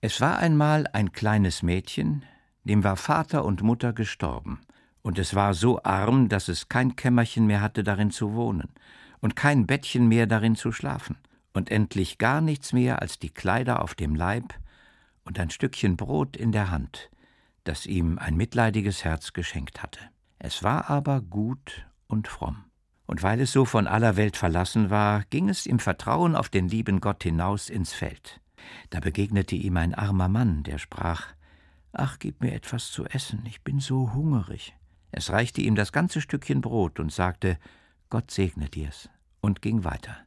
Es war einmal ein kleines Mädchen, dem war Vater und Mutter gestorben, und es war so arm, dass es kein Kämmerchen mehr hatte, darin zu wohnen, und kein Bettchen mehr, darin zu schlafen, und endlich gar nichts mehr als die Kleider auf dem Leib und ein Stückchen Brot in der Hand, das ihm ein mitleidiges Herz geschenkt hatte. Es war aber gut und fromm. Und weil es so von aller Welt verlassen war, ging es im Vertrauen auf den lieben Gott hinaus ins Feld. Da begegnete ihm ein armer Mann, der sprach: »Ach, gib mir etwas zu essen, ich bin so hungrig.« Es reichte ihm das ganze Stückchen Brot und sagte: »Gott segne dir's«, und ging weiter.